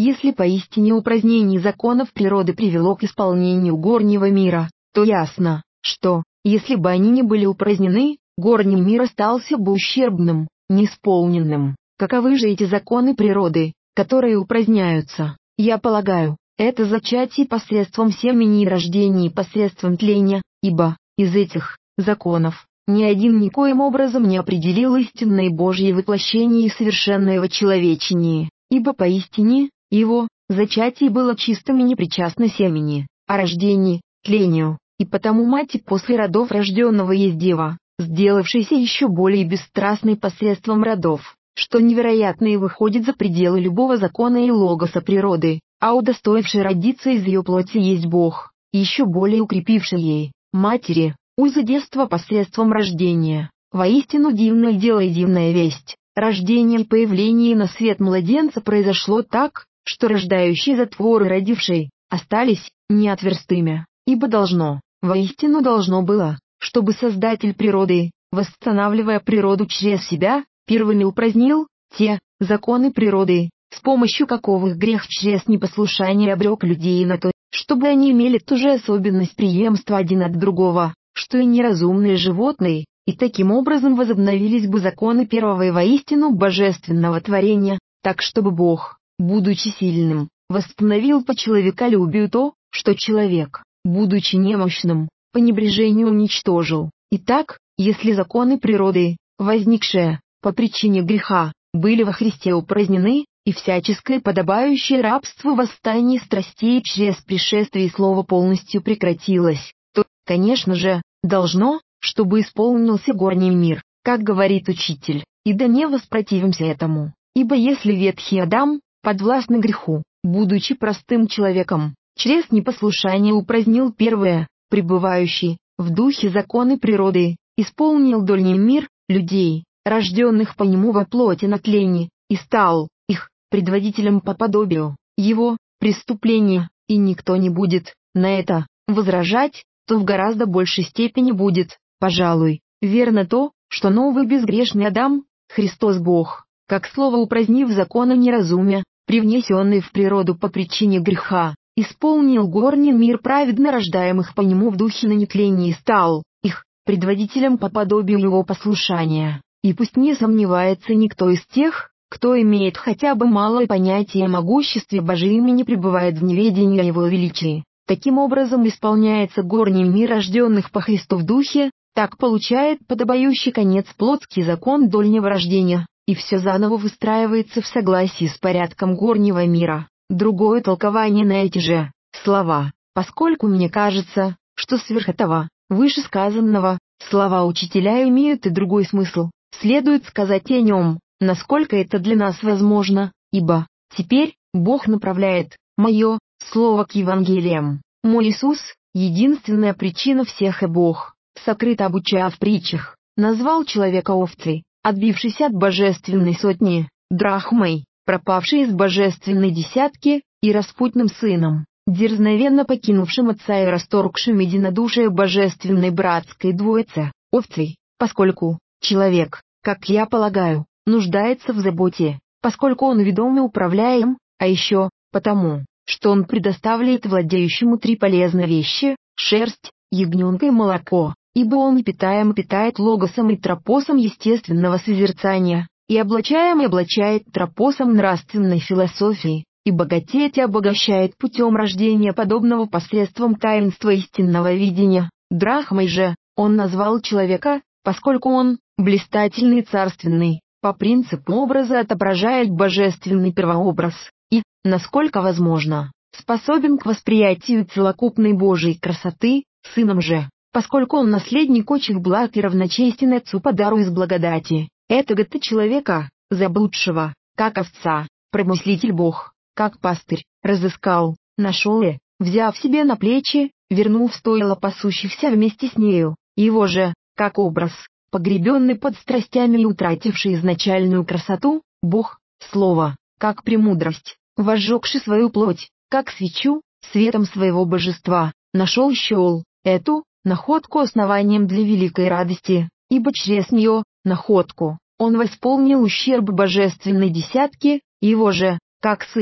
Если поистине упразднение законов природы привело к исполнению горнего мира, то ясно, что, если бы они не были упразднены, горний мир остался бы ущербным, неисполненным. Каковы же эти законы природы, которые упраздняются? Я полагаю, это зачатие посредством семени и рождение посредством тления, ибо, из этих законов, ни один никоим образом не определил истинное Божье воплощение и совершенное вочеловечение, ибо поистине, его зачатие было чистым и непричастно семени, а рождение – тлению, и потому мать и после родов рожденного есть дева, сделавшаяся еще более бесстрастной посредством родов, что невероятно и выходит за пределы любого закона и логоса природы, а удостоивший родиться из ее плоти есть Бог, еще более укрепивший ей, матери, узы детства посредством рождения. Воистину дивное дело и дивная весть. Рождение и появление на свет младенца произошло так, что рождающие затворы родившей остались неотверстыми, ибо воистину должно было, чтобы Создатель природы, восстанавливая природу через себя, первыми упразднил те законы природы, с помощью каковых грех через непослушание обрек людей на то, чтобы они имели ту же особенность преемства один от другого, что и неразумные животные, и таким образом возобновились бы законы первого и воистину божественного творения, так чтобы Бог, будучи сильным, восстановил по человеколюбию то, что человек, будучи немощным, по небрежению уничтожил. Итак, если законы природы, возникшие по причине греха, были во Христе упразднены, и всяческое подобающее рабство восстание страстей через пришествие Слова полностью прекратилось, то, конечно же, должно, чтобы исполнился горний мир, как говорит учитель, и да не воспротивимся этому, ибо если ветхий Адам, подвластный греху, будучи простым человеком, через непослушание упразднил первое, пребывающий в духе законы природы, исполнил дольний мир людей, рожденных по нему во плоти на тлении, и стал их предводителем по подобию его преступления, и никто не будет на это возражать, то в гораздо большей степени будет, пожалуй, верно то, что новый безгрешный Адам, Христос Бог, как слово упразднив законы неразумия, привнесенные в природу по причине греха, исполнил горний мир праведно рождаемых по нему в духе на нетлении и стал их предводителем по подобию его послушания. И пусть не сомневается никто из тех, кто имеет хотя бы малое понятие о могуществе Божьем и не пребывает в неведении о его величии. Таким образом исполняется горний мир рожденных по Христу в духе, так получает подобающий конец плотский закон дольнего рождения, и все заново выстраивается в согласии с порядком горнего мира. Другое толкование на эти же слова, поскольку мне кажется, что сверх этого, вышесказанного, слова учителя имеют и другой смысл, следует сказать о нем, насколько это для нас возможно, ибо теперь Бог направляет мое слово к Евангелиям. Мой Иисус, единственная причина всех и Бог, сокрыто обучая в притчах, назвал человека овцей, отбившейся от божественной сотни, драхмой, пропавшей из божественной десятки, и распутным сыном, дерзновенно покинувшим отца и расторгшим единодушие божественной братской двоицы, овцей, поскольку человек, как я полагаю, нуждается в заботе, поскольку он ведом и управляем, а еще, потому, что он предоставляет владеющему три полезные вещи: шерсть, ягненка и молоко, ибо он и питает логосом и тропосом естественного созерцания, и облачает тропосом нравственной философии, и богатеет и обогащает путем рождения подобного посредством таинства истинного видения. Драхмой же, он назвал человека, поскольку он, блистательный и царственный, по принципу образа отображает божественный первообраз, и, насколько возможно, способен к восприятию целокупной Божьей красоты, сыном же, поскольку он наследник очих благ и равночестен отцу по дару из благодати, этого-то человека, заблудшего, как овца, промыслитель Бог, как пастырь, разыскал, нашел и, взяв себе на плечи, вернул в стойло пасущихся вместе с нею, его же, как образ, погребенный под страстями и утративший изначальную красоту, Бог, Слово, как премудрость, возжегший свою плоть, как свечу, светом своего божества, счел эту находку основанием для великой радости, ибо через нее, находку, он восполнил ущерб божественной десятки, его же, как сына,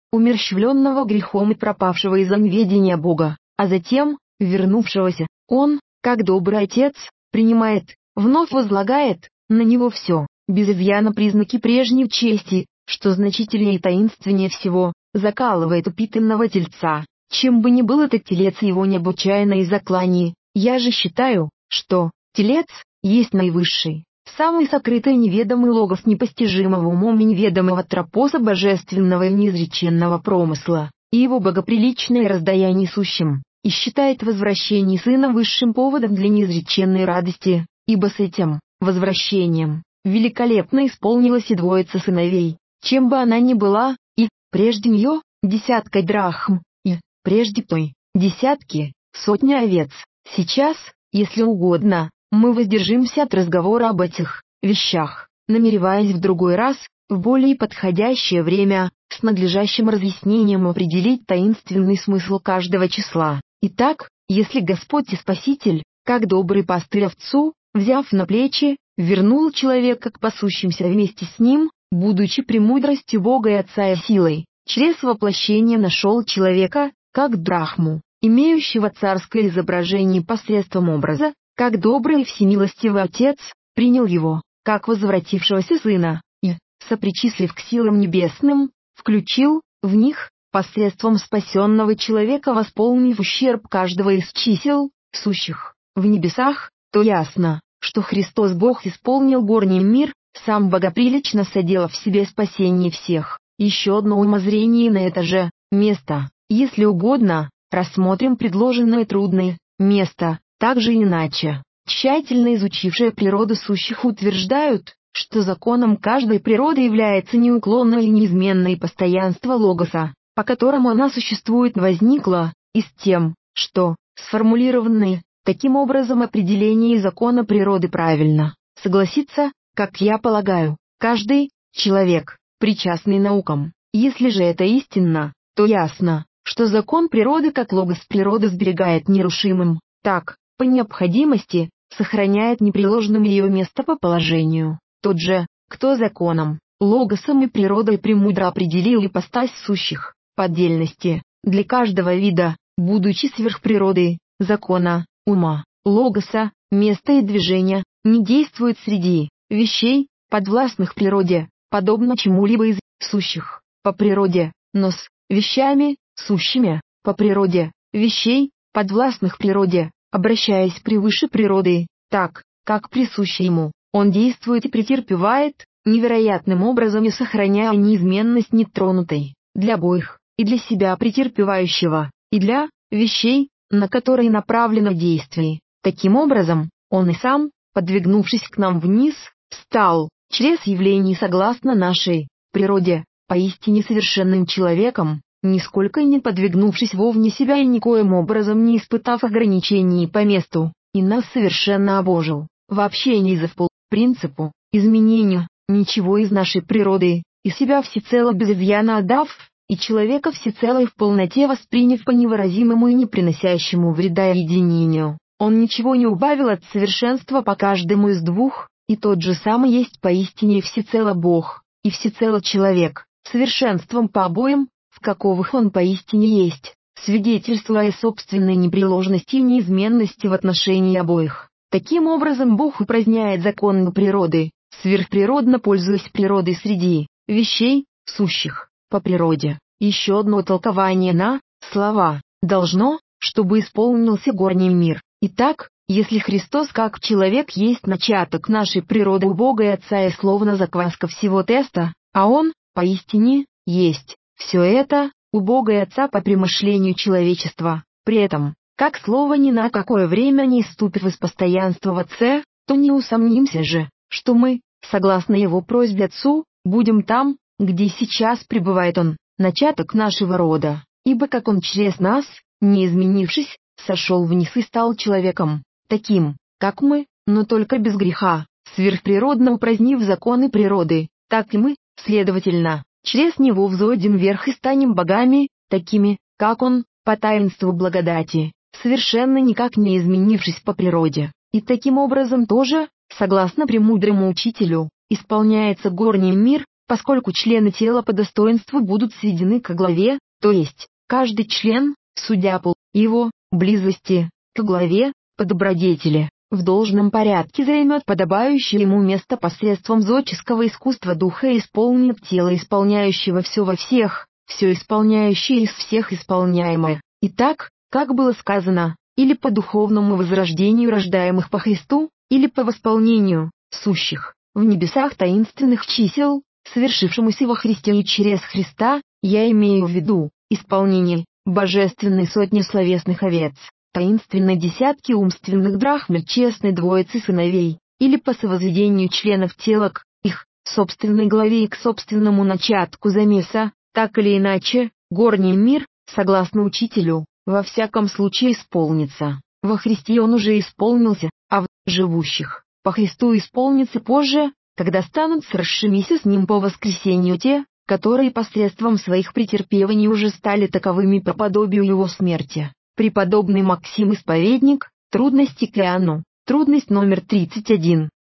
умерщвленного грехом и пропавшего из-за неведения Бога, а затем, вернувшегося, он, как добрый отец, принимает, вновь возлагает на него все, без изъяна признаки прежней чести, что значительнее и таинственнее всего, закалывает упитанного тельца, чем бы ни был этот телец его необычайное заклание. Я же считаю, что телец есть наивысший, самый сокрытый неведомый логос непостижимого умом и неведомого тропоса божественного и неизреченного промысла, и его богоприличное раздаяние сущим, и считает возвращение сына высшим поводом для неизреченной радости, ибо с этим возвращением великолепно исполнилась и двоица сыновей, чем бы она ни была, и прежде нее десяткой драхм, и прежде той десятки, сотни овец. Сейчас, если угодно, мы воздержимся от разговора об этих вещах, намереваясь в другой раз, в более подходящее время, с надлежащим разъяснением определить таинственный смысл каждого числа. Итак, если Господь и Спаситель, как добрый пастырь овцу, взяв на плечи, вернул человека к пасущимся вместе с ним, будучи премудростью Бога и Отца и силой, через воплощение нашел человека, как драхму, имеющего царское изображение посредством образа, как добрый и всемилостивый Отец, принял его, как возвратившегося сына, и, сопричислив к силам небесным, включил в них, посредством спасенного человека восполнив ущерб каждого из чисел, сущих в небесах, то ясно, что Христос Бог исполнил горний мир, сам богоприлично соделав в себе спасение всех. Еще одно умозрение на это же место, если угодно, рассмотрим предложенное трудное место, также иначе. Тщательно изучившие природу сущих утверждают, что законом каждой природы является неуклонное и неизменное постоянство логоса, по которому она существует, возникло, и с тем, что, сформулированные, таким образом определение закона природы правильно, согласится, как я полагаю, каждый человек, причастный наукам. Если же это истинно, то ясно, что закон природы как логос природы сберегает нерушимым, так, по необходимости, сохраняет непреложным ее место по положению. Тот же, кто законом, логосом и природой премудро определил ипостась сущих, по отдельности, для каждого вида, будучи сверхприродой, закона, ума, логоса, места и движения, не действует среди вещей, подвластных природе, подобно чему-либо из сущих, по природе, но с вещами, сущими, по природе, вещей, подвластных природе, обращаясь превыше природы, так, как присуще ему, он действует и претерпевает, невероятным образом и сохраняя неизменность нетронутой, для обоих, и для себя претерпевающего, и для вещей, на которые направлено действие. Таким образом, он и сам, подвигнувшись к нам вниз, стал, через явление согласно нашей природе, поистине совершенным человеком, нисколько не подвигнувшись вовне себя и никоим образом не испытав ограничений по месту, и нас совершенно обожил, вообще не из-за принципу, изменению, ничего из нашей природы, и себя всецело без изъяна отдав, и человека всецело и в полноте восприняв по невыразимому и не приносящему вреда единению. Он ничего не убавил от совершенства по каждому из двух, и тот же самый есть поистине всецело Бог, и всецело человек, совершенством по обоим, в каковых он поистине есть, свидетельствуя о собственной непреложности и неизменности в отношении обоих. Таким образом Бог упраздняет законы природы, сверхприродно пользуясь природой среди вещей, сущих, по природе. Еще одно толкование на слова «должно», чтобы исполнился горний мир. Итак, если Христос как человек есть начаток нашей природы у Бога и Отца и словно закваска всего теста, а Он, поистине, есть все это, у Бога и Отца по примышлению человечества, при этом, как слово ни на какое время не ступив из постоянства в Отце, то не усомнимся же, что мы, согласно Его просьбе Отцу, будем там, где сейчас пребывает Он, начаток нашего рода, ибо как Он через нас, не изменившись, сошел вниз и стал человеком, таким, как мы, но только без греха, сверхприродно упразднив законы природы, так и мы, следовательно, через Него взойдем вверх и станем богами, такими, как Он, по таинству благодати, совершенно никак не изменившись по природе. И таким образом тоже, согласно премудрому учителю, исполняется горний мир, поскольку члены тела по достоинству будут сведены к главе, то есть, каждый член, судя по его близости к главе, по добродетели, в должном порядке займет подобающее ему место посредством зодческого искусства духа и исполнит тело исполняющего все во всех, все исполняющее из всех исполняемое. Итак, как было сказано, или по духовному возрождению рождаемых по Христу, или по восполнению сущих в небесах таинственных чисел, совершившемуся во Христе и через Христа, я имею в виду исполнение божественной сотни словесных овец, таинственной десятки умственных драхм честной двоицы сыновей, или по совозведению членов тела к их собственной главе и к собственному начатку замеса, так или иначе, горний мир, согласно учителю, во всяком случае исполнится. Во Христе он уже исполнился, а в живущих по Христу исполнится позже, когда станут сросшимися с ним по воскресению те, которые посредством своих претерпеваний уже стали таковыми по подобию его смерти. Преподобный Максим Исповедник, трудности к Иоанну, трудность номер 31.